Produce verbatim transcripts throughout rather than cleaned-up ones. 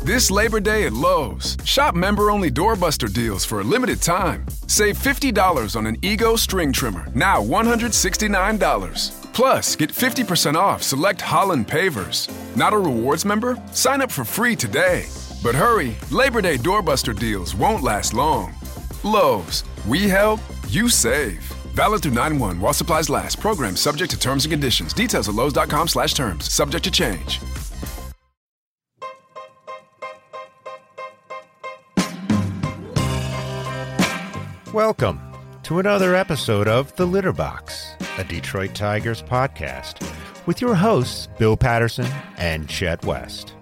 This Labor Day at Lowe's, shop member-only doorbuster deals for a limited time. Save fifty dollars on an Ego string trimmer, now one hundred sixty-nine dollars. Plus, get fifty percent off select Holland pavers. Not a rewards member? Sign up for free today. But hurry, Labor Day doorbuster deals won't last long. Lowe's, we help, you save. Valid through nine one while supplies last. Program subject to terms and conditions. Details at lowes.com slash terms. Subject to change. Welcome to another episode of The Litter Box, a Detroit Tigers podcast, with your hosts, Bill Patterson and Chet West.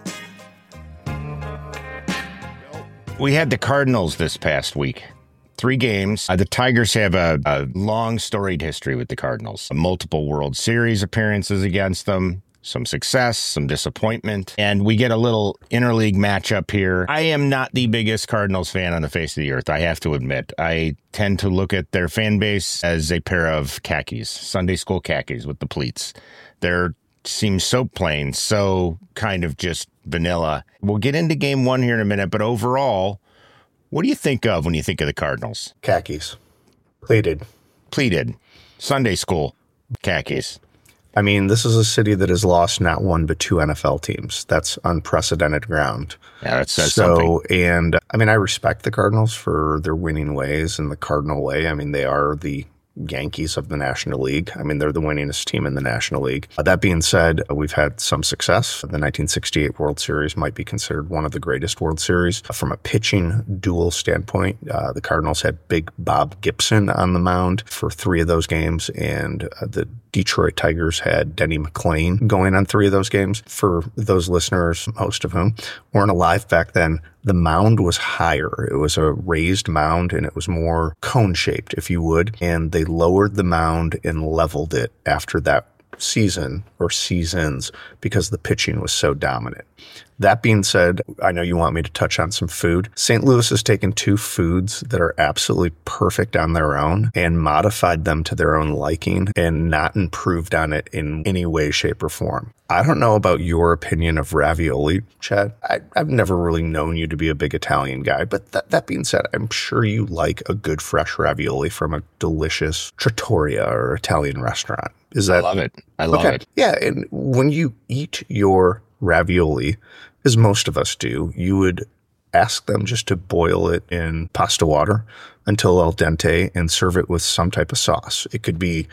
We had the Cardinals this past week. Three games. Uh, the Tigers have a, a long storied history with the Cardinals. Multiple World Series appearances against them. Some success, some disappointment, and we get a little interleague matchup here. I am not the biggest Cardinals fan on the face of the earth, I have to admit. I tend to look at their fan base as a pair of khakis, Sunday school khakis with the pleats. They seem so plain, so kind of just vanilla. We'll get into game one here in a minute, but overall, what do you think of when you think of the Cardinals? Khakis. Pleated. Pleated. Sunday school khakis. I mean, this is a city that has lost not one but two N F L teams. That's unprecedented ground. Yeah, that says so, something. And I mean, I respect the Cardinals for their winning ways and the Cardinal way. I mean, they are the Yankees of the National League. I mean, they're the winningest team in the National League. Uh, that being said, we've had some success. The nineteen sixty-eight World Series might be considered one of the greatest World Series. From a pitching duel standpoint, uh, the Cardinals had Big Bob Gibson on the mound for three of those games, and uh, the Detroit Tigers had Denny McLain going on three of those games. For those listeners, most of whom weren't alive back then, the mound was higher. It was a raised mound, and it was more cone-shaped, if you would. And they lowered the mound and leveled it after that season or seasons because the pitching was so dominant. That being said, I know you want me to touch on some food. Saint Louis has taken two foods that are absolutely perfect on their own and modified them to their own liking and not improved on it in any way, shape, or form. I don't know about your opinion of ravioli, Chad. I, I've never really known you to be a big Italian guy, but that, that being said, I'm sure you like a good fresh ravioli from a delicious trattoria or Italian restaurant. Is that? I love it. I love okay. it. Yeah, and when you eat your ravioli, as most of us do, you would ask them just to boil it in pasta water until al dente and serve it with some type of sauce. It could be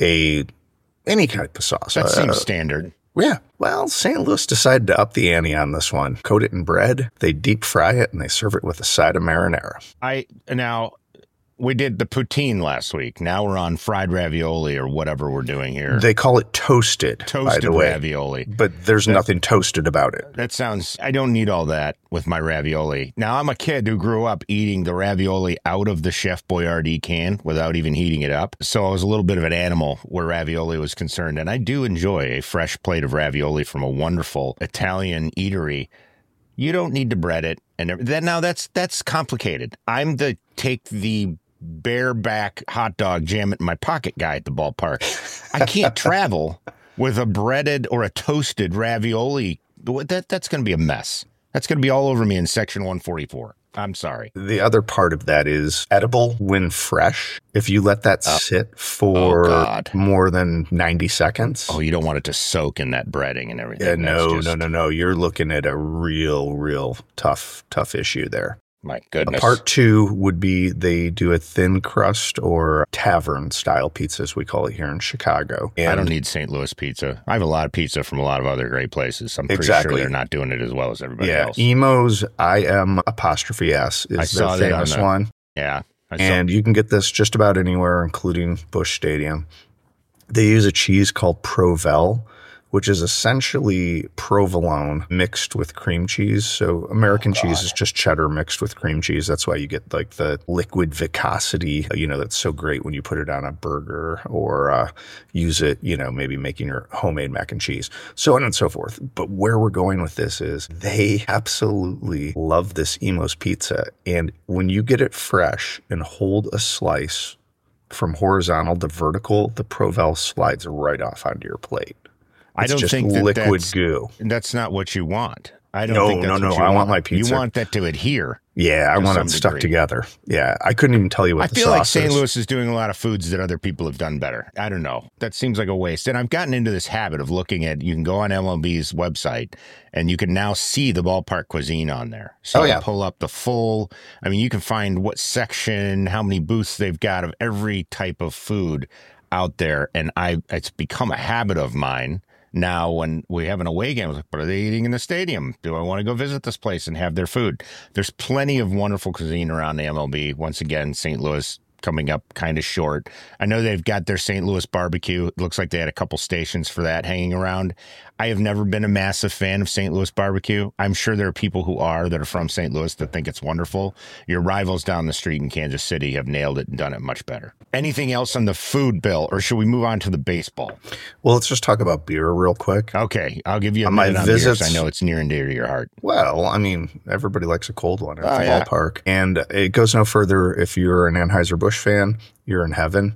a any type of sauce. That uh, seems standard. Yeah. Well, Saint Louis decided to up the ante on this one. Coat it in bread, they deep fry it, and they serve it with a side of marinara. I now we did the poutine last week. Now we're on fried ravioli or whatever we're doing here. They call it toasted, Toasted by the way. ravioli. But there's that, nothing toasted about it. That sounds, I don't need all that with my ravioli. Now, I'm a kid who grew up eating the ravioli out of the Chef Boyardee can without even heating it up. So I was a little bit of an animal where ravioli was concerned. And I do enjoy a fresh plate of ravioli from a wonderful Italian eatery. You don't need to bread it. And then now that's that's complicated. I'm the take the bareback hot dog, jam it in my pocket guy at the ballpark. I can't travel with a breaded or a toasted ravioli. That That's going to be a mess. That's going to be all over me in section one forty-four. I'm sorry. The other part of that is edible when fresh. If you let that oh. sit for oh, more than ninety seconds. Oh, you don't want it to soak in that breading and everything. Yeah, no, just... no, no, no. You're looking at a real, real tough, tough issue there. My goodness. Part two would be they do a thin crust or tavern style pizza, as we call it here in Chicago. And I don't need Saint Louis pizza. I have a lot of pizza from a lot of other great places. I'm pretty exactly. sure they're not doing it as well as everybody yeah, else. Emo's I M apostrophe S is I their saw famous that on the, one. Yeah. I saw. And you can get this just about anywhere, including Busch Stadium. They use a cheese called Provel, which is essentially provolone mixed with cream cheese. So American oh, cheese is just cheddar mixed with cream cheese. That's why you get like the liquid viscosity, you know, that's so great when you put it on a burger or uh, use it, you know, maybe making your homemade mac and cheese, so on and so forth. But where we're going with this is they absolutely love this Emo's pizza. And when you get it fresh and hold a slice from horizontal to vertical, the Provel slides right off onto your plate. It's I don't just think that liquid that's, goo. That's not what you want. I don't no, think that's no, what no. you I want. want my pizza. You want that to adhere. Yeah, I want it stuck degree. together. Yeah, I couldn't even tell you what I the feel sauce like Saint is. Louis is doing a lot of foods that other people have done better. I don't know. That seems like a waste. And I've gotten into this habit of looking at, you can go on M L B's website and you can now see the ballpark cuisine on there. So Oh, you yeah. pull up the full, I mean, you can find what section, how many booths they've got of every type of food out there. And I, it's become a habit of mine. Now, when we have an away game, I was like, what are they eating in the stadium? Do I want to go visit this place and have their food? There's plenty of wonderful cuisine around the M L B. Once again, Saint Louis coming up kind of short. I know they've got their Saint Louis barbecue. It looks like they had a couple stations for that hanging around. I have never been a massive fan of Saint Louis barbecue. I'm sure there are people who are that are from Saint Louis that think it's wonderful. Your rivals down the street in Kansas City have nailed it and done it much better. Anything else on the food bill, or should we move on to the baseball? Well, let's just talk about beer real quick. Okay, I'll give you a On my minute on visits- beers. I know it's near and dear to your heart. Well, I mean, everybody likes a cold one at Oh, the yeah. ballpark. And it goes no further if you're an Anheuser-Busch fan, you're in heaven.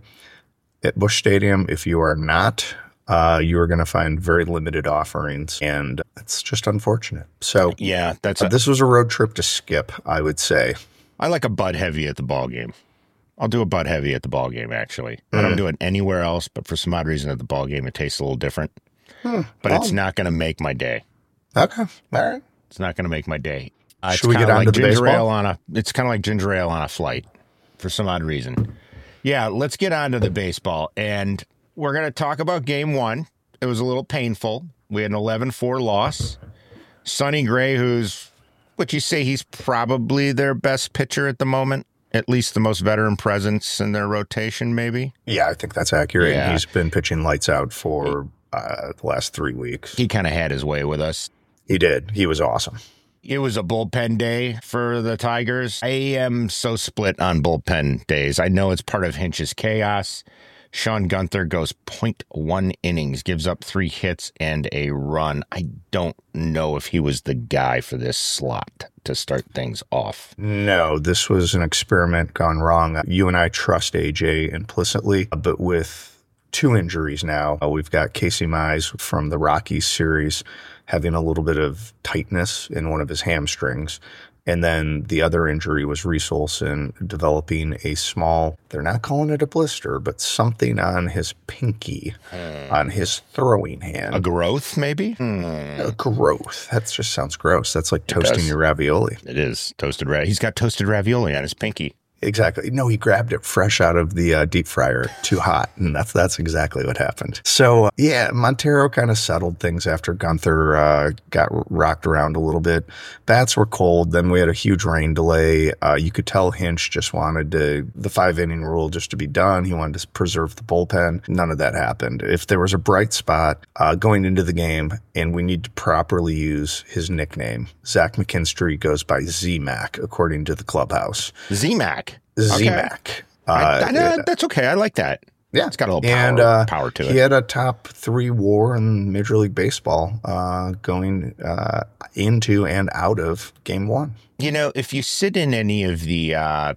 At Busch Stadium, if you are not, uh, you are going to find very limited offerings, and it's just unfortunate. So Yeah, that's. uh, A, this was a road trip to skip, I would say. I like a Bud Heavy at the ball game. I'll do a Bud Heavy at the ball game. Actually, I Mm. don't do it anywhere else, but for some odd reason at the ball game, it tastes a little different. Hmm. But it's Oh. not going to make my day. Okay, all right. It's not going to make my day. Uh, it's Should we get kinda on like to the ginger baseball? ale on a? It's kind of like ginger ale on a flight, for some odd reason. Yeah, let's get on to the baseball, and we're going to talk about Game One. It was a little painful. We had an eleven four loss. Sonny Gray, who's, would you say he's probably their best pitcher at the moment? At least the most veteran presence in their rotation, maybe? Yeah, I think that's accurate. Yeah. He's been pitching lights out for uh, the last three weeks. He kind of had his way with us. He did. He was awesome. It was a bullpen day for the Tigers. I am so split on bullpen days. I know it's part of Hinch's chaos. Sean Gunther goes point one innings, gives up three hits and a run. I don't know if he was the guy for this slot to start things off. No, this was an experiment gone wrong. You and I trust A J implicitly, but with two injuries now, uh, we've got Casey Mize from the Rockies series having a little bit of tightness in one of his hamstrings. And then the other injury was Reese Olson developing a small, they're not calling it a blister, but something on his pinky, Hmm. on his throwing hand. A growth, maybe? Hmm. A growth. That just sounds gross. That's like toasting does. your ravioli. It is toasted ra- He's got toasted ravioli on his pinky. Exactly. No, he grabbed it fresh out of the uh, deep fryer, too hot, and that's that's exactly what happened. So, uh, yeah, Montero kind of settled things after Gunther uh, got rocked around a little bit. Bats were cold. Then we had a huge rain delay. Uh, you could tell Hinch just wanted to, the five-inning rule just to be done. He wanted to preserve the bullpen. None of that happened. If there was a bright spot uh, going into the game, and we need to properly use his nickname, Zach McKinstry goes by Z-Mac, according to the clubhouse. Z-Mac. Z-Mac. I, Uh, I, know, that's okay. I like that. Yeah. It's got a little power, and, uh, power to he it. had a top three war in Major League Baseball uh, going uh, into and out of game one. You know, if you sit in any of the uh,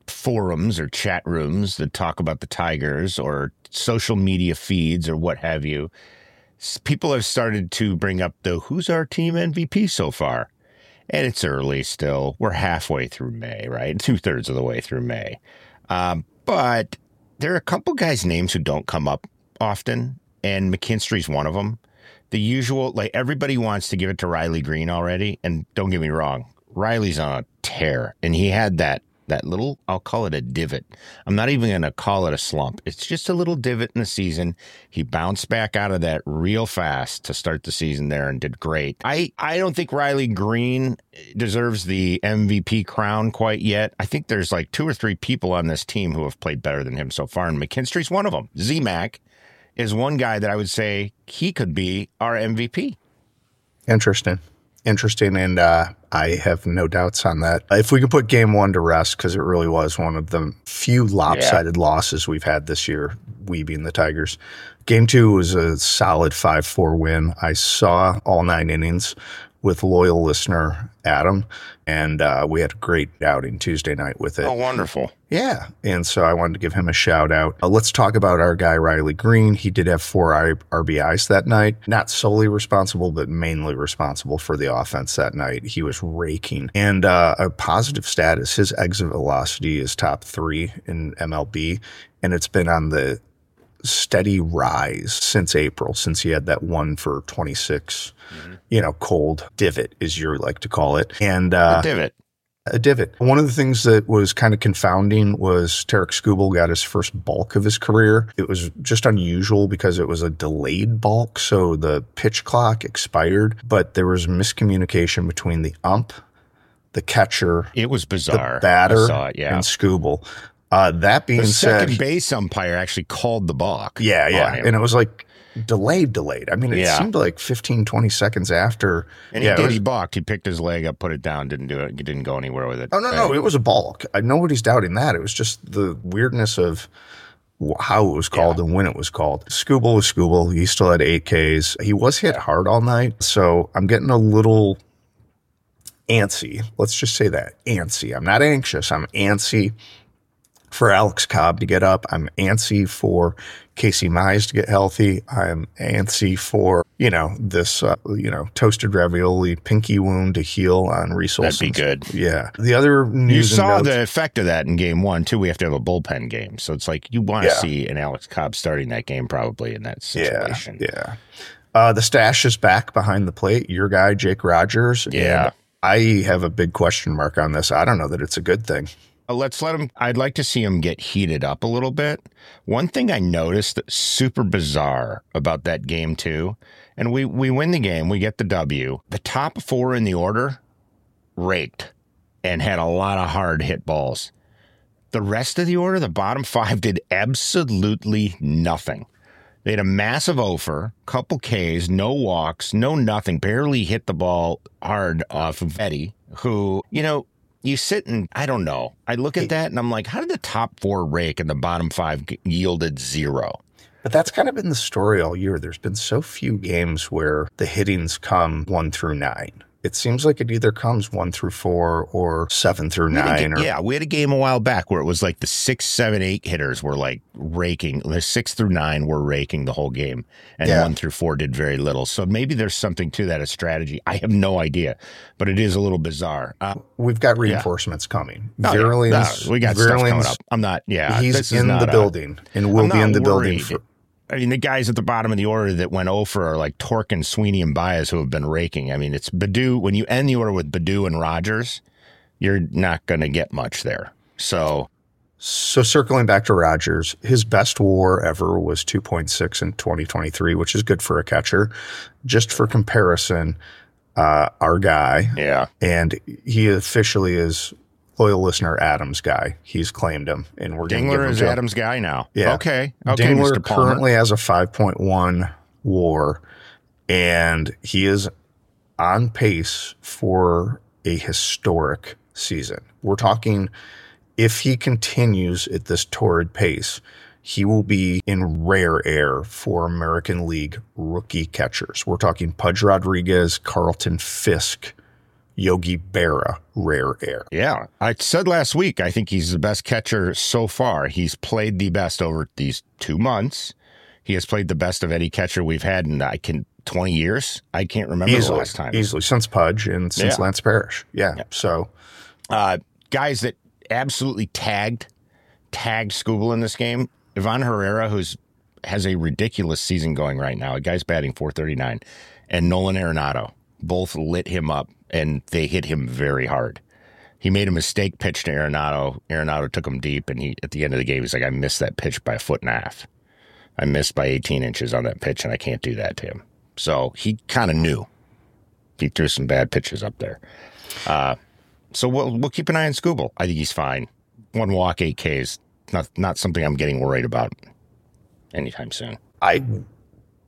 forums or chat rooms that talk about the Tigers or social media feeds or what have you, s- people have started to bring up the who's our team M V P so far. And it's early still. We're halfway through May, right? Two thirds of the way through May. Um, but there are a couple guys' names who don't come up often, and McKinstry's one of them. The usual, like everybody wants to give it to Riley Green already, and don't get me wrong, Riley's on a tear, and he had that that little, I'll call it a divot. I'm not even going to call it a slump. It's just a little divot in the season. He bounced back out of that real fast to start the season there and did great. I, I don't think Riley Green deserves the M V P crown quite yet. I think there's like two or three people on this team who have played better than him so far, and McKinstry's one of them. Z-Mac is one guy that I would say he could be our M V P. Interesting. Interesting, and uh, I have no doubts on that. If we could put game one to rest, because it really was one of the few lopsided yeah. losses we've had this year, we being the Tigers. Game two was a solid five four win. I saw all nine innings with loyal listener Adam, and uh, we had a great outing Tuesday night with it. Oh, wonderful. Yeah, and so I wanted to give him a shout out. Uh, let's talk about our guy, Riley Green. He did have four R B Is that night. Not solely responsible, but mainly responsible for the offense that night. He was raking. And uh, a positive stat is his exit velocity is top three in M L B, and it's been on the steady rise since April, since he had that one for twenty-six, mm-hmm. you know, cold divot, as you like to call it. And uh, a divot. A divot. One of the things that was kind of confounding was Tarik Skubal got his first balk of his career. It was just unusual because it was a delayed balk, so the pitch clock expired, but there was miscommunication between the ump, the catcher, it was bizarre. The batter, I saw it, yeah. and Skubal. Uh, that being the said, second base umpire actually called the balk. Yeah, yeah, and it was like delayed, delayed. I mean, it yeah. seemed like fifteen, twenty seconds after. And he yeah, did. was, he balked. He picked his leg up, put it down, didn't do it. He didn't go anywhere with it. Oh, no, no. It was a balk. Nobody's doubting that. It was just the weirdness of how it was called yeah. and when it was called. Skubal was Skubal. He still had eight Ks. He was hit hard all night. So I'm getting a little antsy. Let's just say that. Antsy. I'm not anxious. I'm antsy for Alex Cobb to get up. I'm antsy for Casey Mize to get healthy. I'm antsy for, you know, this, uh, you know, toasted ravioli pinky wound to heal on Reese Olson. That'd be good. Yeah. The other news You saw notes, the effect of that in game one, too. We have to have a bullpen game. So it's like you want to yeah. see an Alex Cobb starting that game probably in that situation. Yeah. yeah. Uh, the stash is back behind the plate. Your guy, Jake Rogers. Yeah. I have a big question mark on this. I don't know that it's a good thing. Let's let him. I'd like to see him get heated up a little bit. One thing I noticed that's super bizarre about that game, too, and we, we win the game, we get the W. The top four in the order raked and had a lot of hard hit balls. The rest of the order, the bottom five, did absolutely nothing. They had a massive offer, couple Ks, no walks, no nothing, barely hit the ball hard off of Eddie, who, you know, you sit and, I don't know. I look at that and I'm like, how did the top four rake and the bottom five yielded zero? But that's kind of been the story all year. There's been so few games where the hittings come one through nine. It seems like it either comes one through four or seven through nine. Ga- or, yeah, we had a game a while back where it was like the six, seven, eight hitters were like raking. The six through nine were raking the whole game, and yeah. one through four did very little. So maybe there's something to that, a strategy. I have no idea, but it is a little bizarre. Uh, We've got reinforcements yeah. coming. Oh, Virulins, yeah. no, we got stuff coming up. I'm not, yeah. He's in the a, building and will be in the worried. building for. I mean, the guys at the bottom of the order that went over are like Tork and Sweeney and Baez who have been raking. I mean, it's Baddoo. When you end the order with Baddoo and Rogers, you're not going to get much there. So, so circling back to Rogers, his best WAR ever was two point six in twenty twenty-three, which is good for a catcher. Just for comparison, uh, our guy, yeah, and he officially is loyal listener Adam's guy. He's claimed him, and we're going to give him Dingler is to Adam's guy now. Yeah. Okay. Okay, Dingler Mister Palmer. currently has a five point one WAR, and he is on pace for a historic season. We're talking, if he continues at this torrid pace, he will be in rare air for American League rookie catchers. We're talking Pudge Rodriguez, Carlton Fisk, Yogi Berra, rare air. Yeah. I said last week, I think he's the best catcher so far. He's played the best over these two months. He has played the best of any catcher we've had in, I can, twenty years. I can't remember easily, the last time. Easily, since Pudge and since yeah. Lance Parrish. Yeah. yeah. So, uh, guys that absolutely tagged, tagged Skubal in this game. Ivan Herrera, who's has a ridiculous season going right now. A guy's batting four thirty-nine, and Nolan Arenado both lit him up. And they hit him very hard. He made a mistake pitch to Arenado. Arenado took him deep, and he at the end of the game, he's like, I missed that pitch by a foot and a half. I missed by eighteen inches on that pitch, and I can't do that to him. So he kind of knew. He threw some bad pitches up there. Uh, so we'll we'll keep an eye on Skubal. I think he's fine. One walk, eight Ks. Not, not something I'm getting worried about anytime soon. I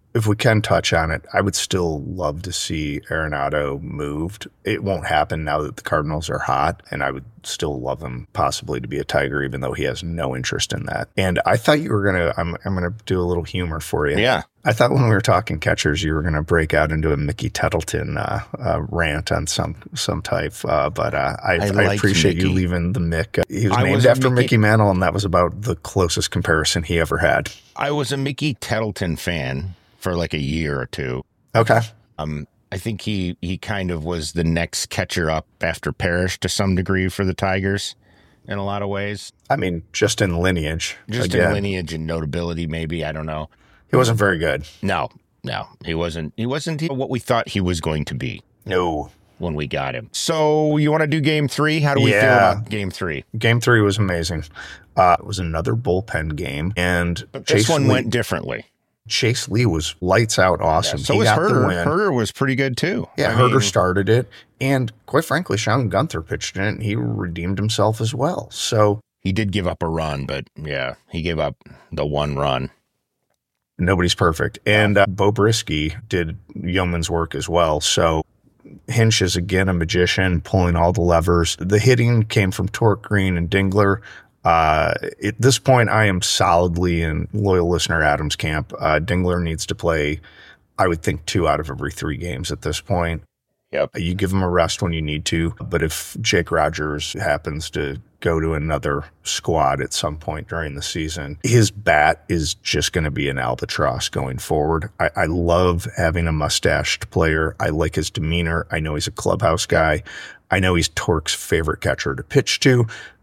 if we can touch on it, I would still love to see Arenado moved. It won't happen now that the Cardinals are hot, and I would still love him possibly to be a Tiger, even though he has no interest in that. And I thought you were going to, I'm, I'm going to do a little humor for you. Yeah. I thought when we were talking catchers, you were going to break out into a Mickey Tettleton uh, uh, rant on some some type. Uh, but uh, I, I, I appreciate Mickey. You leaving the Mick. He was I named was after Mickey, Mickey Mantle, and that was about the closest comparison he ever had. I was a Mickey Tettleton fan for like a year or two. Okay. Um, I think he, he kind of was the next catcher up after Parrish to some degree for the Tigers in a lot of ways. I mean, just in lineage. Just again. in lineage and notability, maybe. I don't know. He wasn't very good. No, no, he wasn't. He wasn't what we thought he was going to be. No. When we got him. So you want to do game three? How do we yeah. feel about game three? Game three was amazing. Uh, it was another bullpen game. And but this Chase one Lee, went differently. Chase Lee was lights out awesome. Yeah, so he was got Herder. the win. Herder was pretty good too. Yeah, I Herder mean, started it. And quite frankly, Sean Gunther pitched in it, and he redeemed himself as well. So he did give up a run, but yeah, he gave up the one run. Nobody's perfect. And uh, Bo Brisky did yeoman's work as well. So Hinch is again a magician, pulling all the levers. The hitting came from Torque, Green, and Dingler. Uh, at this point, I am solidly in loyal listener Adams camp. Uh, Dingler needs to play, I would think, two out of every three games at this point. Yep. You give him a rest when you need to. But if Jake Rogers happens to go to another squad at some point during the season, his bat is just going to be an albatross going forward. I, I love having a mustached player. I like his demeanor. I know he's a clubhouse guy. I know he's Torque's favorite catcher to pitch to.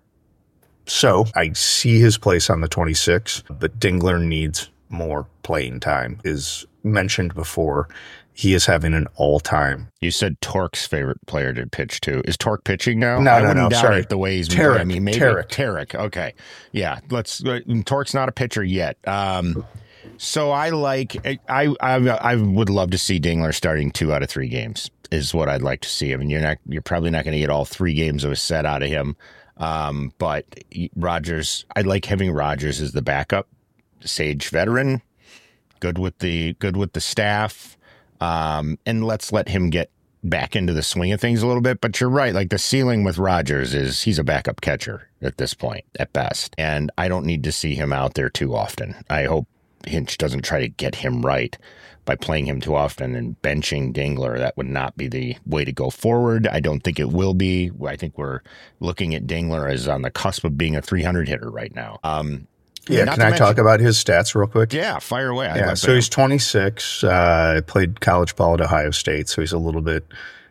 So I see his place on the twenty-six, but Dingler needs more playing time. As mentioned before, he is having an all-time. You said Torque's favorite player to pitch to. Is Torque pitching now? No, I no, wouldn't no. doubt Sorry, it the way he's Tarek. I mean, maybe Tarek. Tarek. Okay, yeah. Let's. Uh, Torque's not a pitcher yet. Um, so I like. I, I I would love to see Dingler starting two out of three games. Is what I'd like to see. I mean, you're not. You're probably not going to get all three games of a set out of him. Um, but Rogers, I like having Rogers as the backup, sage veteran, good with the good with the staff, um, and let's let him get back into the swing of things a little bit. But you're right, like the ceiling with Rogers is he's a backup catcher at this point at best, and I don't need to see him out there too often. I hope Hinch doesn't try to get him right by playing him too often and benching Dingler. That would not be the way to go forward. I don't think it will be. I think we're looking at Dingler as on the cusp of being a three hundred hitter right now. Um, yeah, can I mention, talk about his stats real quick? Yeah, fire away. Yeah, so he's twenty-six, uh, played college ball at Ohio State, so he's a little bit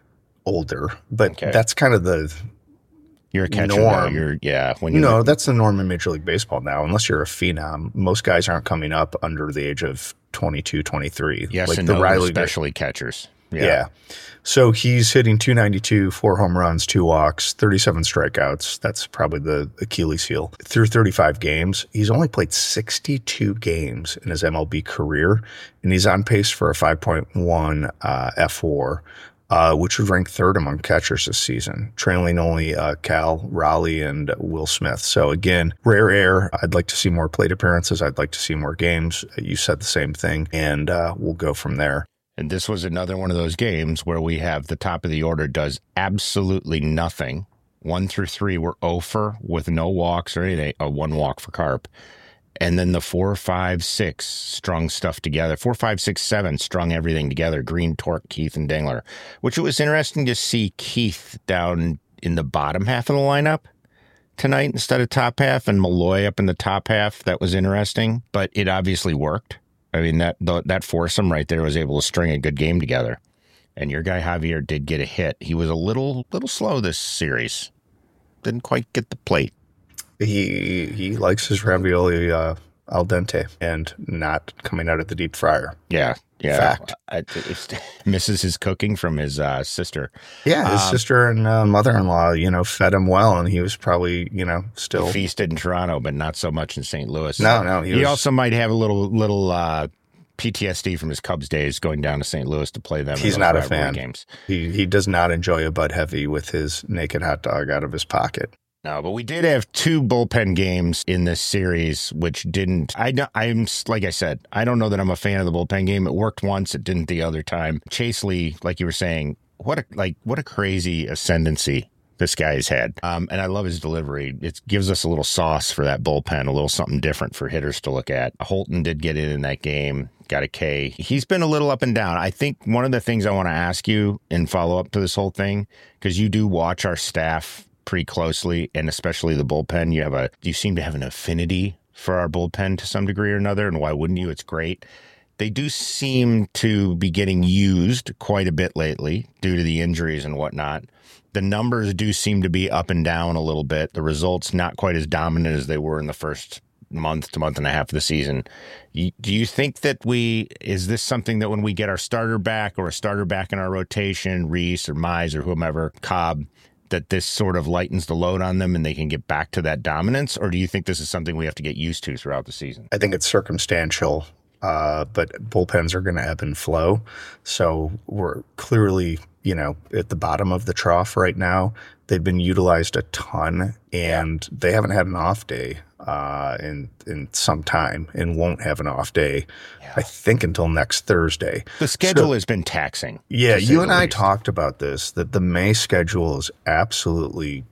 older. But okay. That's kind of the You're a catcher norm. Though. You're, yeah. When you no, that's the norm in Major League Baseball now, unless you're a phenom. Most guys aren't coming up under the age of twenty-two, twenty-three. Yes, like and the no, Riley especially catchers. Yeah. yeah. So he's hitting two ninety-two, four home runs, two walks, thirty-seven strikeouts. That's probably the Achilles heel. Through thirty-five games, he's only played sixty-two games in his M L B career, and he's on pace for a five point one uh, F W A R, uh, which would rank third among catchers this season, trailing only uh, Cal Raleigh and Will Smith. So again, rare air. I'd like to see more plate appearances. I'd like to see more games. You said the same thing, and uh, we'll go from there. And this was another one of those games where we have the top of the order does absolutely nothing. One through three were over with no walks or anything, a one walk for Carp. And then the four, five, six strung stuff together. Four, five, six, seven strung everything together. Green, Torque, Keith, and Dingler. Which it was interesting to see Keith down in the bottom half of the lineup tonight instead of top half, and Malloy up in the top half. That was interesting, but it obviously worked. I mean, that that foursome right there was able to string a good game together. And your guy Javier did get a hit. He was a little little slow this series. Didn't quite get the plate. He he likes his ravioli uh, al dente and not coming out of the deep fryer. Yeah, yeah. Fact. I, misses his cooking from his uh, sister. Yeah, his um, sister and uh, mother-in-law, you know, fed him well, and he was probably, you know, still he feasted in Toronto, but not so much in Saint Louis. No, no. He, he was, also might have a little little uh, P T S D from his Cubs days going down to Saint Louis to play them. He's not a fan. Games. He he does not enjoy a Bud Heavy with his naked hot dog out of his pocket. No, but we did have two bullpen games in this series, which didn't. I, I'm like I said, I don't know that I'm a fan of the bullpen game. It worked once, it didn't the other time. Chase Lee, like you were saying, what a like what a crazy ascendancy this guy's had. Um, and I love his delivery. It gives us a little sauce for that bullpen, a little something different for hitters to look at. Holton did get in in that game, got a K. He's been a little up and down. I think one of the things I want to ask you in follow up to this whole thing, because you do watch our staff pretty closely, and especially the bullpen, you have a, you seem to have an affinity for our bullpen to some degree or another. And why wouldn't you? It's great. They do seem to be getting used quite a bit lately due to the injuries and whatnot. The numbers do seem to be up and down a little bit. The results not quite as dominant as they were in the first month to month and a half of the season. You, do you think that we, is this something that when we get our starter back or a starter back in our rotation, Reese or Mize or whomever, Cobb, that this sort of lightens the load on them and they can get back to that dominance? Or do you think this is something we have to get used to throughout the season? I think it's circumstantial. Uh, but bullpens are going to ebb and flow. So we're clearly, you know, at the bottom of the trough right now. They've been utilized a ton, and they haven't had an off day uh, in in some time, and won't have an off day, yeah. I think, until next Thursday. The schedule so, has been taxing. Yeah, you and I least. talked about this, that the May schedule is absolutely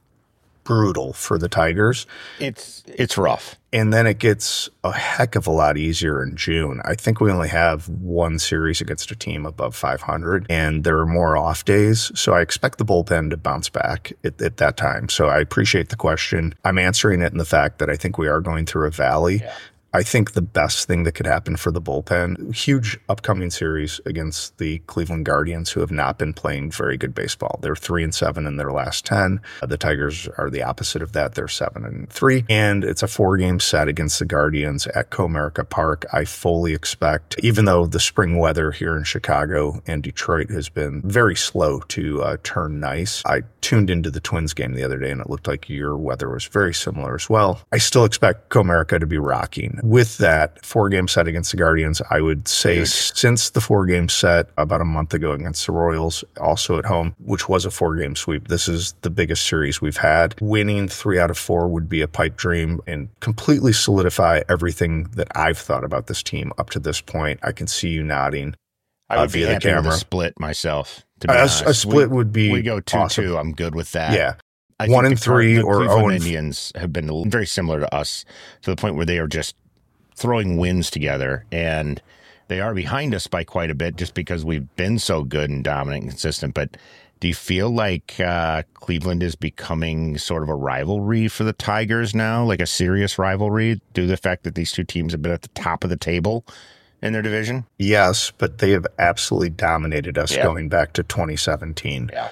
brutal for the Tigers. It's it's rough. And then it gets a heck of a lot easier in June. I think we only have one series against a team above five hundred, and there are more off days. So I expect the bullpen to bounce back at, at that time. So I appreciate the question. I'm answering it in the fact that I think we are going through a valley. Yeah. I think the best thing that could happen for the bullpen, huge upcoming series against the Cleveland Guardians, who have not been playing very good baseball. They're three and seven in their last ten. The Tigers are the opposite of that. They're seven and three. And it's a four game set against the Guardians at Comerica Park. I fully expect, even though the spring weather here in Chicago and Detroit has been very slow to uh, turn nice, I tuned into the Twins game the other day and it looked like your weather was very similar as well. I still expect Comerica to be rocking. With that four-game set against the Guardians, I would say Huge. since the four-game set about a month ago against the Royals, also at home, which was a four-game sweep, this is the biggest series we've had. Winning three out of four would be a pipe dream and completely solidify everything that I've thought about this team up to this point. I can see you nodding. I would uh, be via happy the camera. with a split myself, to be a, honest. A split we, would be We go two awesome. two. I'm good with that. Yeah. I One think and the, three the or Cleveland oh Indians have been very similar to us to the point where they are just throwing wins together, and they are behind us by quite a bit just because we've been so good and dominant and consistent. But do you feel like uh, Cleveland is becoming sort of a rivalry for the Tigers now, like a serious rivalry, due to the fact that these two teams have been at the top of the table in their division? Yes, but they have absolutely dominated us yeah. going back to twenty seventeen. Yeah.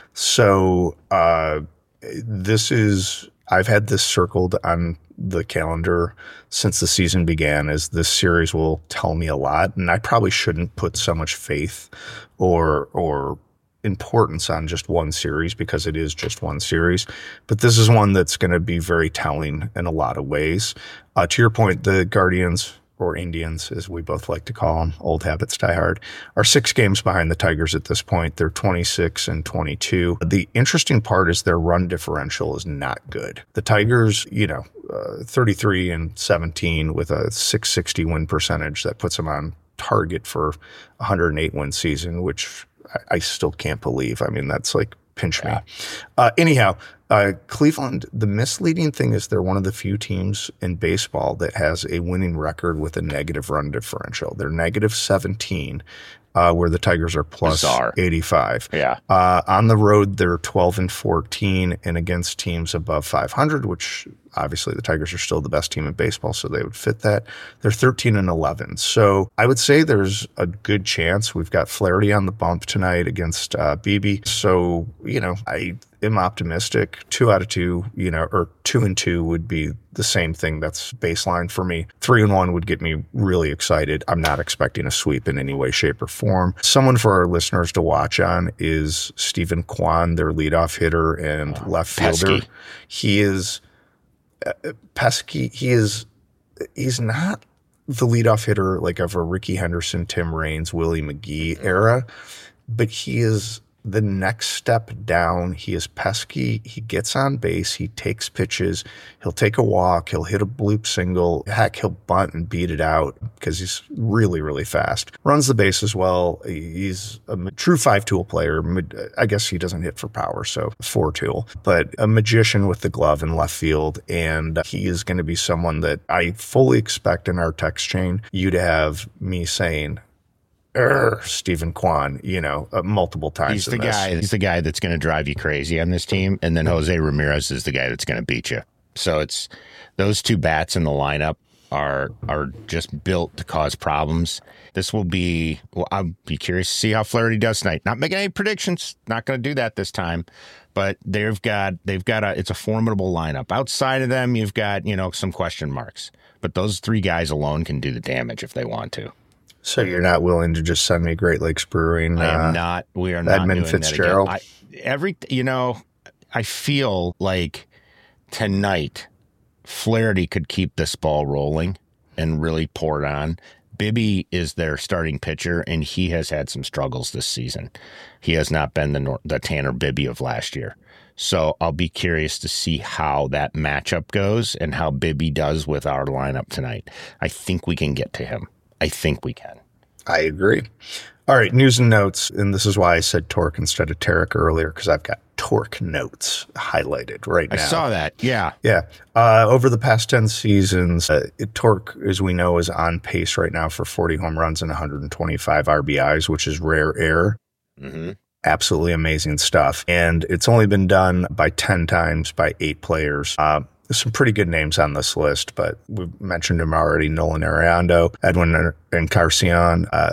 So uh, this is, I've had this circled on the calendar since the season began, as this series will tell me a lot, and I probably shouldn't put so much faith or or importance on just one series because it is just one series, but this is one that's going to be very telling in a lot of ways. Uh, to your point, the Guardians, or Indians, as we both like to call them, old habits die hard, are six games behind the Tigers at this point. They're twenty-six and twenty-two. The interesting part is their run differential is not good. The Tigers, you know, uh, thirty-three and seventeen with a six sixty win percentage that puts them on target for a one hundred eight win season, which I, I still can't believe. I mean, that's like pinch me. Yeah. Uh, anyhow, uh, Cleveland, the misleading thing is they're one of the few teams in baseball that has a winning record with a negative run differential. They're negative seventeen, uh, where the Tigers are plus Bizarre. eighty-five. Yeah. Uh, on the road, they're twelve and fourteen, and against teams above five hundred, which obviously the Tigers are still the best team in baseball, so they would fit that. They're thirteen and eleven. So I would say there's a good chance. We've got Flaherty on the bump tonight against uh, Beebe. So, you know, I am optimistic. Two out of two, you know, or two and two would be the same thing. That's baseline for me. Three and one would get me really excited. I'm not expecting a sweep in any way, shape, or form. Someone for our listeners to watch on is Stephen Kwan, their leadoff hitter and oh, left fielder. Pesky. He is uh, pesky. He is, he's not the leadoff hitter like of a Ricky Henderson, Tim Raines, Willie McGee era, but he is the next step down. He is pesky. He gets on base. He takes pitches. He'll take a walk. He'll hit a bloop single. Heck, he'll bunt and beat it out because he's really, really fast. Runs the base as well. He's a true five-tool player. I guess he doesn't hit for power, so four-tool. But a magician with the glove in left field, and he is going to be someone that I fully expect in our text chain you to have me saying, Stephen Kwan, you know, uh, multiple times. He's the in this. guy. He's the guy that's going to drive you crazy on this team, and then Jose Ramirez is the guy that's going to beat you. So it's those two bats in the lineup are are just built to cause problems. This will be. Well, I'll be curious to see how Flaherty does tonight. Not making any predictions. Not going to do that this time. But they've got they've got a. It's a formidable lineup. Outside of them, you've got you know some question marks. But those three guys alone can do the damage if they want to. So you're not willing to just send me Great Lakes Brewing? I am uh, not. We are not Edmund doing Fitzgerald. that again. I, every you know, I feel like tonight Flaherty could keep this ball rolling and really pour it on. Bibby is their starting pitcher, and he has had some struggles this season. He has not been the the Tanner Bibby of last year. So I'll be curious to see how that matchup goes and how Bibby does with our lineup tonight. I think we can get to him. I think we can. I agree. All right, news and notes. And this is why I said Torque instead of Tarek earlier, because I've got Torque notes highlighted right now. I saw that. Yeah. Yeah. Uh, over the past ten seasons, uh, Torque, as we know, is on pace right now for forty home runs and one hundred twenty-five R B Is, which is rare air. Mm-hmm. Absolutely amazing stuff. And it's only been done by ten times by eight players. Uh, There's some pretty good names on this list, but we've mentioned them already. Nolan Ariando, Edwin Encarnacion, uh,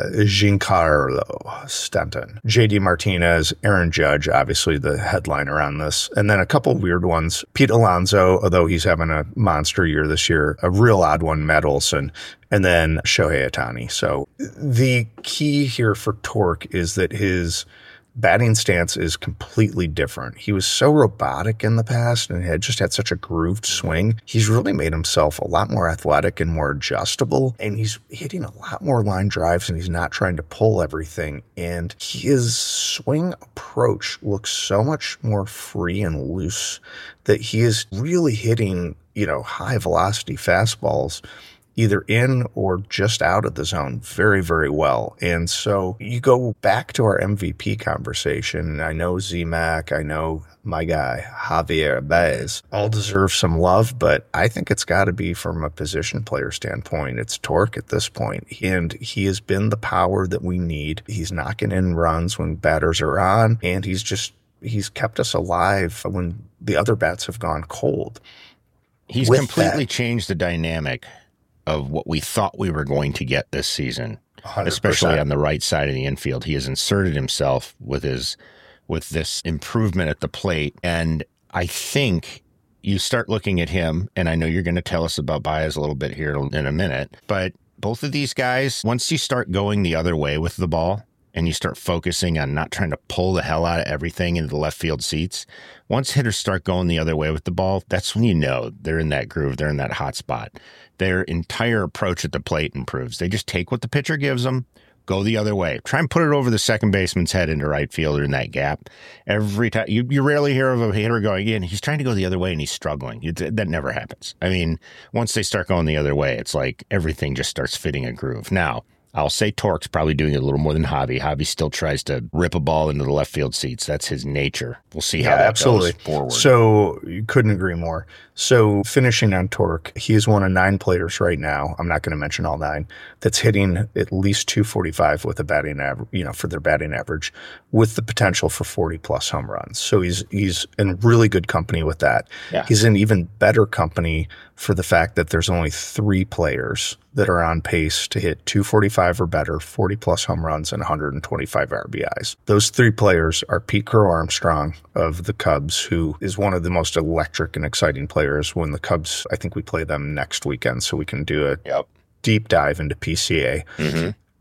Giancarlo Stanton, J D Martinez, Aaron Judge, obviously the headliner on this. And then a couple weird ones. Pete Alonso, although he's having a monster year this year, a real odd one, Matt Olson, and then Shohei Ohtani. So the key here for Torque is that his batting stance is completely different. He was so robotic in the past and had just had such a grooved swing. He's really made himself a lot more athletic and more adjustable, and he's hitting a lot more line drives, and he's not trying to pull everything. And his swing approach looks so much more free and loose that he is really hitting, you know, high velocity fastballs either in or just out of the zone very, very well. And so you go back to our M V P conversation. I know Z-Mac, I know my guy, Javier Baez, all deserve some love, but I think it's got to be from a position player standpoint. It's Torque at this point, and he has been the power that we need. He's knocking in runs when batters are on, and he's just, he's kept us alive when the other bats have gone cold. He's With completely that, changed the dynamic of what we thought we were going to get this season, one hundred percent. Especially on the right side of the infield. He has inserted himself with his with this improvement at the plate. And I think you start looking at him, and I know you're going to tell us about Baez a little bit here in a minute, but both of these guys, once you start going the other way with the ball and you start focusing on not trying to pull the hell out of everything into the left field seats, once hitters start going the other way with the ball, that's when you know they're in that groove, they're in that hot spot. Their entire approach at the plate improves. They just take what the pitcher gives them, go the other way. Try and put it over the second baseman's head into right field or in that gap. Every time, you, you rarely hear of a hitter going in, he's trying to go the other way and he's struggling. It, that never happens. I mean, once they start going the other way, it's like everything just starts fitting a groove. Now, I'll say Torque's probably doing it a little more than Javi. Javi still tries to rip a ball into the left field seats. That's his nature. We'll see how yeah, that absolutely. goes forward. So you couldn't agree more. So finishing on Torque, he is one of nine players right now, I'm not going to mention all nine, that's hitting at least two forty-five with a batting average, you know, for their batting average, with the potential for forty plus home runs. So he's he's in really good company with that. Yeah. He's in even better company for the fact that there's only three players that are on pace to hit two forty-five or better, forty plus home runs, and one hundred twenty-five R B Is. Those three players are Pete Crow Armstrong of the Cubs, who is one of the most electric and exciting players when the Cubs, I think we play them next weekend, so we can do a yep. deep dive into P C A. Mm-hmm.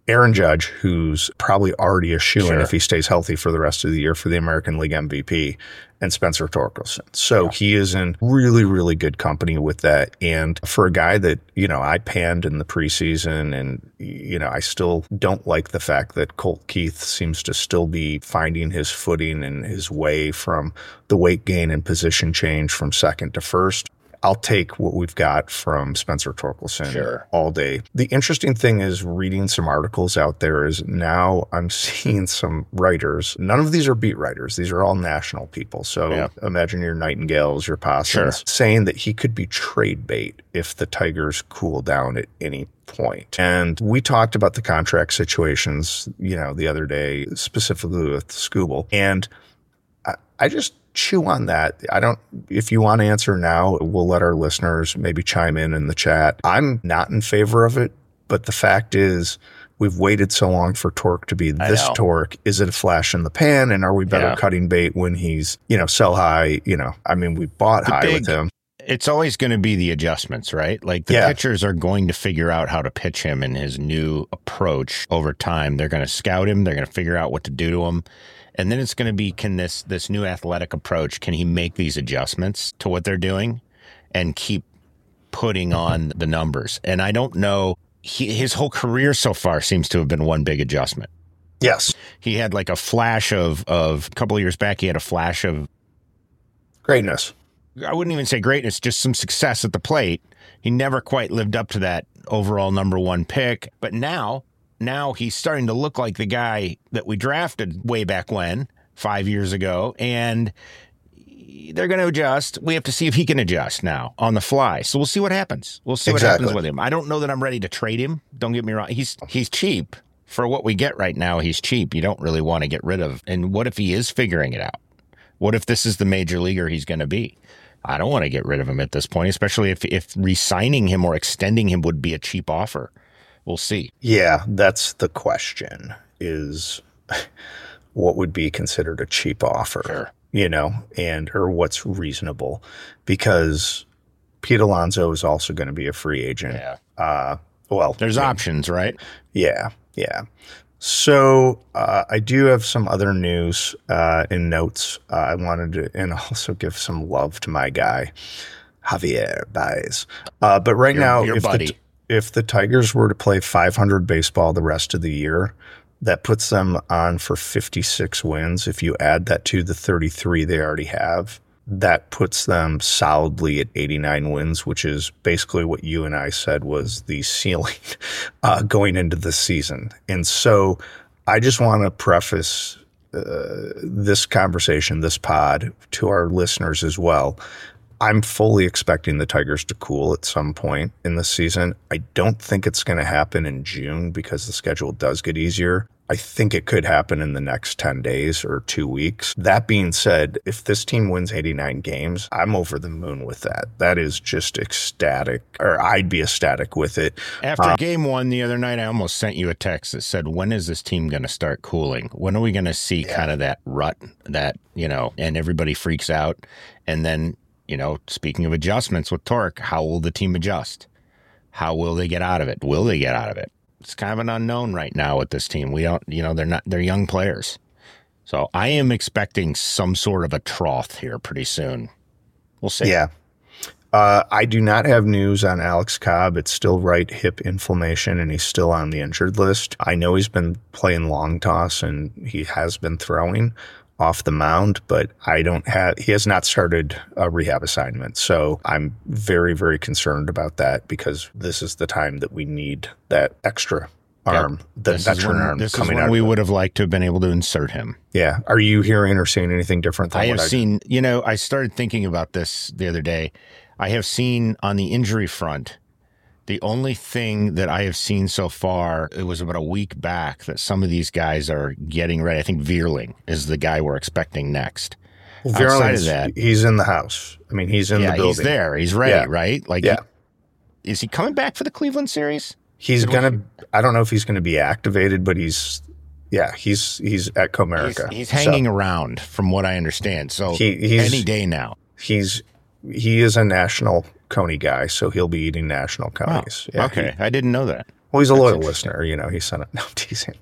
Aaron Judge, who's probably already a shoo-in Sure. if he stays healthy for the rest of the year for the American League M V P, and Spencer Torkelson. So Yeah. he is in really, really good company with that. And for a guy that, you know, I panned in the preseason, and, you know, I still don't like the fact that Colt Keith seems to still be finding his footing and his way from the weight gain and position change from second to first. I'll take what we've got from Spencer Torkelson Sure. all day. The interesting thing is reading some articles out there is now I'm seeing some writers. None of these are beat writers. These are all national people. So Yeah. imagine your Nightingales, your Possums, Sure. saying that he could be trade bait if the Tigers cool down at any point. And we talked about the contract situations, you know, the other day, specifically with Skubal. And I, I just chew on that. I don't, if you want to answer now, we'll let our listeners maybe chime in in the chat. I'm not in favor of it, but the fact is we've waited so long for Torque to be this Torque. Is it a flash in the pan? And are we better Yeah. cutting bait when he's, you know, sell high? You know, I mean, we bought The high big- with him. It's always going to be the adjustments, right? Like the Yeah. pitchers are going to figure out how to pitch him in his new approach over time. They're going to scout him. They're going to figure out what to do to him. And then it's going to be, can this this new athletic approach, can he make these adjustments to what they're doing and keep putting on the numbers? And I don't know, he, his whole career so far seems to have been one big adjustment. Yes. He had like a flash of, of a couple of years back, he had a flash of, Greatness. I wouldn't even say greatness, just some success at the plate. He never quite lived up to that overall number one pick. But now, now he's starting to look like the guy that we drafted way back when, five years ago. And they're going to adjust. We have to see if he can adjust now on the fly. So we'll see what happens. We'll see what Exactly. happens with him. I don't know that I'm ready to trade him. Don't get me wrong. He's he's cheap. For what we get right now, he's cheap. You don't really want to get rid of. And what if he is figuring it out? What if this is the major leaguer he's going to be? I don't want to get rid of him at this point, especially if, if re-signing him or extending him would be a cheap offer. We'll see. Yeah, that's the question, is what would be considered a cheap offer, Sure. you know, and or what's reasonable, because Pete Alonso is also going to be a free agent. Yeah. Uh, well, There's yeah, options, right? Yeah, yeah. So uh, I do have some other news uh, in notes. Uh, I wanted to, and also give some love to my guy, Javier Baez. Uh, but right Your- now, your if buddy. the if the Tigers were to play five hundred baseball the rest of the year, that puts them on for fifty-six wins. If you add that to the thirty-three they already have, that puts them solidly at eighty-nine wins, which is basically what you and I said was the ceiling uh, going into the season. And so I just want to preface uh, this conversation, this pod, to our listeners as well. I'm fully expecting the Tigers to cool at some point in the season. I don't think it's going to happen in June because the schedule does get easier. I think it could happen in the next ten days or two weeks. That being said, if this team wins eighty-nine games, I'm over the moon with that. That is just ecstatic, or I'd be ecstatic with it. After uh, game one the other night, I almost sent you a text that said, when is this team going to start cooling? When are we going to see yeah. kind of that rut that, you know, and everybody freaks out? And then, you know, speaking of adjustments with Torque, how will the team adjust? How will they get out of it? Will they get out of it? It's kind of an unknown right now with this team. We don't, you know, they're not, they're young players. So I am expecting some sort of a trough here pretty soon. We'll see. Yeah. Uh, I do not have news on Alex Cobb. It's still right hip inflammation, and he's still on the injured list. I know he's been playing long toss, and he has been throwing off the mound, but I don't have, he has not started a rehab assignment. So I'm very, very concerned about that because this is the time that we need that extra arm, yep. the this veteran when, arm this coming is when out. We would have liked to have been able to insert him. Yeah. Are you hearing or seeing anything different than I what have I seen, you know, I started thinking about this the other day. I have seen on the injury front, the only thing that I have seen so far, it was about a week back that some of these guys are getting ready. I think Vierling is the guy we're expecting next. Well, Outside of that, he's in the house. I mean, he's in yeah, the building. He's there. He's ready, yeah. right? Like, yeah. He, is he coming back for the Cleveland series? He's going to, I don't know if he's going to be activated, but he's, yeah, he's he's at Comerica. He's, he's hanging so, around from what I understand. So he, he's, any day now. He's, he is a national Coney guy, so he'll be eating national conies. Oh, yeah, okay. he, I didn't know that. Well, he's a loyal listener. You know, he sent it. No, I'm teasing.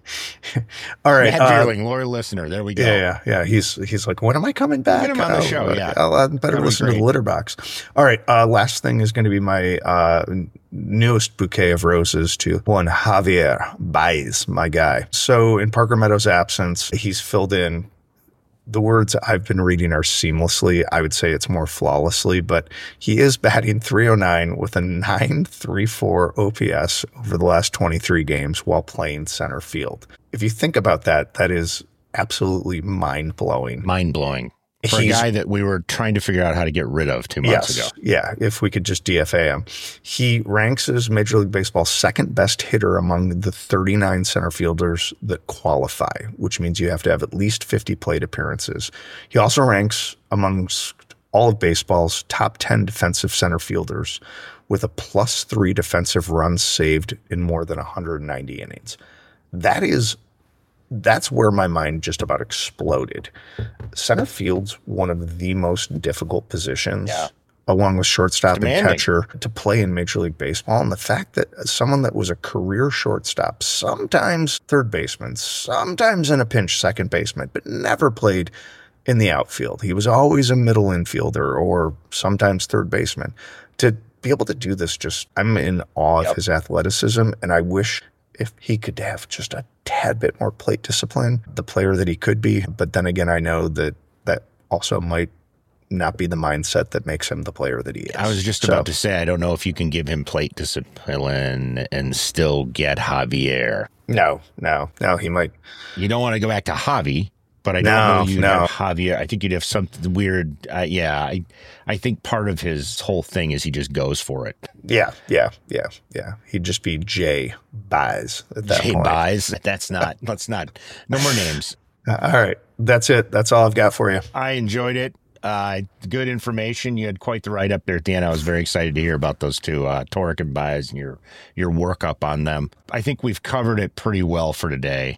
All right. Matt uh, Deerling, loyal listener. There we go. Yeah, yeah, yeah. He's he's like, when am I coming back? Get him on the Oh, show, like, yeah. I'll, I'll better That'd be listen to the great. litter box. All right. Uh, last thing is going to be my uh, newest bouquet of roses to one Javier Baez, my guy. So in Parker Meadows' absence, he's filled in. The words I've been reading are seamlessly. I would say it's more flawlessly, but he is batting three oh nine with a nine thirty-four O P S over the last twenty-three games while playing center field. If you think about that, that is absolutely mind-blowing. Mind-blowing. For He's- a guy that we were trying to figure out how to get rid of two months Yes, ago. yeah, if we could just D F A him. He ranks as Major League Baseball's second best hitter among the thirty-nine center fielders that qualify, which means you have to have at least fifty plate appearances. He also ranks amongst all of baseball's top ten defensive center fielders with a plus three defensive runs saved in more than one hundred ninety innings. That is That's where my mind just about exploded. Center field's one of the most difficult positions, Yeah. along with shortstop and Demanding. catcher, to play in Major League Baseball. And the fact that someone that was a career shortstop, sometimes third baseman, sometimes in a pinch second baseman, but never played in the outfield. He was always a middle infielder or sometimes third baseman. To be able to do this, just I'm in awe Yep. of his athleticism, and I wish if he could have just a tad bit more plate discipline, the player that he could be. But then again, I know that that also might not be the mindset that makes him the player that he is. I was just So, about to say, I don't know if you can give him plate discipline and still get Javier. No, no, no, he might. You don't want to go back to Javi, but I don't No, know you'd no. have Javier. I think you'd have something weird. Uh, yeah, I, I think part of his whole thing is he just goes for it. Yeah, yeah, yeah, yeah. He'd just be Jay Baez at that Jay point. buys. That's not. Let's not. No more names. Uh, all right, that's it. That's all I've got for you. I enjoyed it. Uh, good information. You had quite the write up there at the end. I was very excited to hear about those two, uh, Torek and Baez, and your your workup on them. I think we've covered it pretty well for today.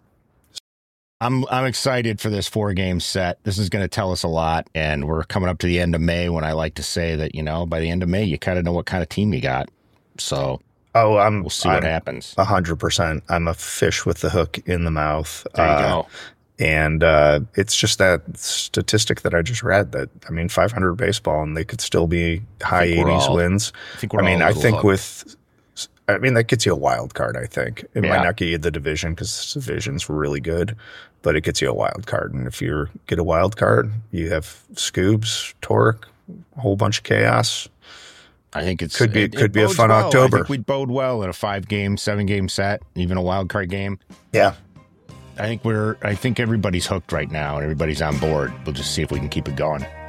I'm I'm excited for this four game set. This is going to tell us a lot, and we're coming up to the end of May when I like to say that, you know, by the end of May you kind of know what kind of team you got. So Oh, I'm. we'll see I'm what happens. A hundred percent. I'm a fish with the hook in the mouth. There you Uh, go. And uh, it's just that statistic that I just read that, I mean, five hundred baseball and they could still be high think we're eighties all- wins. I think we're I mean, all a I little think hooked. with, I mean, that gets you a wild card, I think. It Yeah. might not get you the division because this division's really good, but it gets you a wild card. And if you get a wild card, you have Scoobs, Torek, a whole bunch of chaos. I think it's Could be- it- could it be a bodes fun well. I October. think we'd bode well in a five game, seven game set, even a wild card game. Yeah. I think we're I think everybody's hooked right now and everybody's on board. We'll just see if we can keep it going.